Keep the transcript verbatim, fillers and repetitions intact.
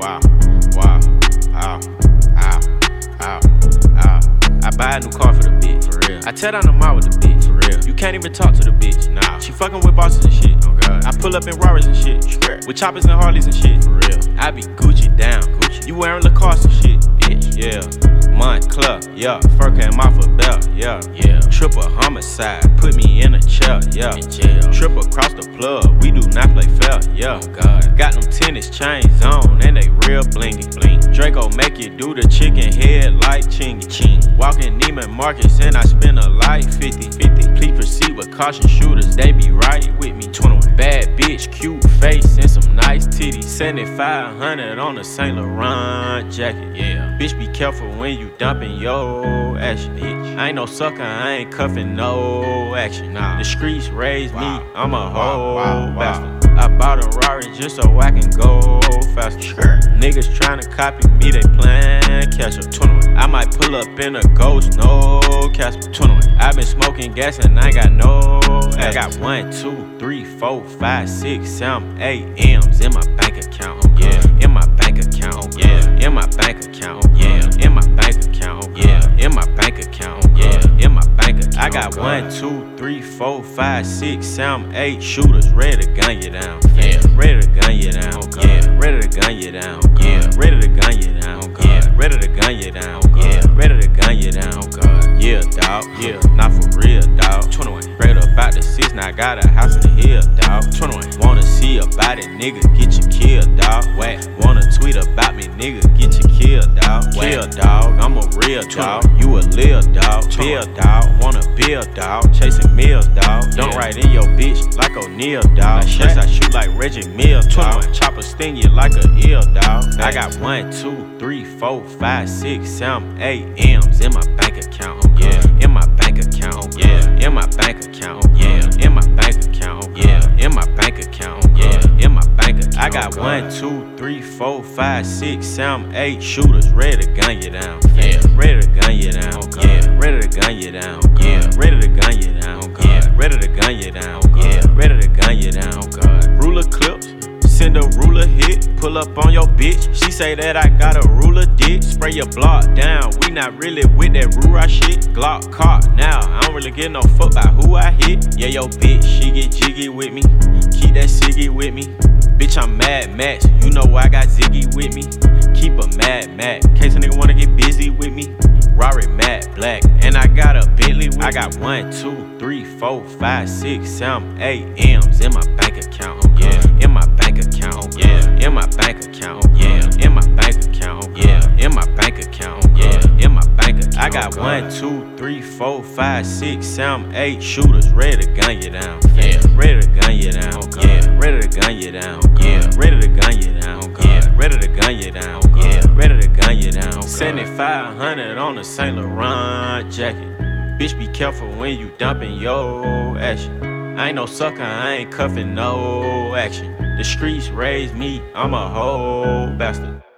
wow, wow, ow, ow, ow, ow. I buy a new car for the bitch, for real. I tear down the mall with the bitch, for real. You can't even talk to the bitch, nah. She fucking with bosses and shit, oh god. I pull up in Rarers and shit, swear. With choppers and Harleys and shit, for real. I be Gucci down, Gucci. You wearing Lacoste and shit, bitch, yeah. Montclair, yeah. Fur came off a belt, yeah, yeah. Triple homicide, put me in a chair, yeah. In jail. Trip across the plug, we do not play fair, yeah. Oh god. Got them tennis chains on and they real blingy, bling. Draco make you do the chicken head like chingy, ching. Walking Neiman Marcus and I spend a life fifty, fifty. Please proceed with caution, shooters, they be right with me. twenty-one. Bad bitch, cute face and some nice titties. seventy-five hundred on a Saint Laurent jacket, yeah. Bitch, be careful when you dumping your action, bitch. I ain't no sucker, I ain't cuffing no action, nah. The streets raised wow. me, I'm a whole wow, wow, bastard. Wow. I bought a Rari just so I can go faster. Sure. Niggas tryna copy me, they plan catch up. twenty-one. I might pull up in a ghost, no Casper. twenty-one. I been smoking gas and I got no I got one, two, three, four, five, six, seven, eight M's in my bank account. Oh, yeah. In my bank account. Oh, yeah. In my bank account. Oh, yeah. In my bank account. Oh, yeah. In my bank account. Oh, yeah. In my bank account. I got one, two, three, four, five, six, seven, eight shooters ready to gun you down. Yeah. Ready to gun you down. Oh, yeah. Ready to gun you down. Oh, yeah. Ready to gun you down. Oh, yeah. Ready to gun you down. Oh, yeah. Ready to gun you down. Oh, God. Yeah, dawg. Yeah. Not for real, dawg. twenty-one. Straight up out the six, now I got a house in the hill, dawg. twenty-one. Wanna see about it, nigga, get you killed, dawg. Whack. Wanna tweet about me, nigga, get you killed, dawg. Kill, dawg. I'm a real dawg. You a lil dawg. Bill, dawg. Wanna build, dawg. Chasing meals, dawg. Don't yeah. Ride in your bitch like O'Neal, dawg. Shots I shoot like Reggie Mills, dawg. Chopper sting you like a eel, dawg. I got one, two, three, four, five, six, seven, eight M's in my bank account. Yeah. In my bank account. Yeah. In my bank account. Yeah. In my bank account. Yeah. In my bank account. Yeah. In my bank account. I got one, two, three, four, five, six, seven, eight shooters ready to gun you down. Yeah. Ready to gun you down. Yeah. Ready to gun you down. Yeah. Ready to gun you down. Yeah. Ready to gun you down. Yeah. Ready to gun you down. God. Ruler clips. Send a ruler hit, pull up on your bitch. She say that I got a ruler dick. Spray your block down, we not really with that Rura shit. Glock caught now, I don't really give no fuck about who I hit. Yeah, yo bitch, she get jiggy with me. Keep that ciggy with me. Bitch, I'm Mad Max, you know I got Ziggy with me. Keep a Mad Max, case a nigga wanna get busy with me. Rari matte black, and I got a Bentley with I got one, two, three, four, five, six, seven, eight M's in my bank account. Yeah. In my bank account. Yeah. In my bank account. Yeah. In my bank account. Yeah. In my bank account. Yeah. In my bank account. I got one, two, three, four, five, six, seven, eight shooters ready to gun you down. Yeah. Ready to gun you down. Yeah. Ready to gun you down. Yeah. Ready to gun you down. Yeah. Ready to gun you down. Yeah. Ready to gun you down. seventy-five hundred on a Saint Laurent jacket. Bitch, be careful when you dumping your action. I ain't no sucker, I ain't cuffing no action. The streets raised me, I'm a whole bastard.